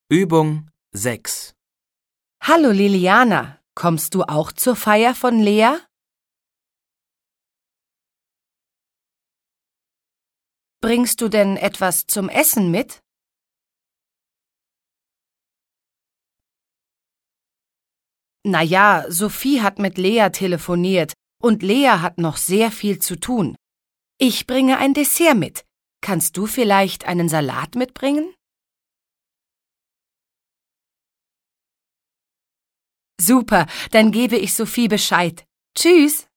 Übung 6. Hallo Liliana, kommst du auch zur Feier von Lea? Bringst du denn etwas zum Essen mit? Na ja, Sophie hat mit Lea telefoniert und Lea hat noch sehr viel zu tun. Ich bringe ein Dessert mit. Kannst du vielleicht einen Salat mitbringen? Super, dann gebe ich Sophie Bescheid. Tschüss!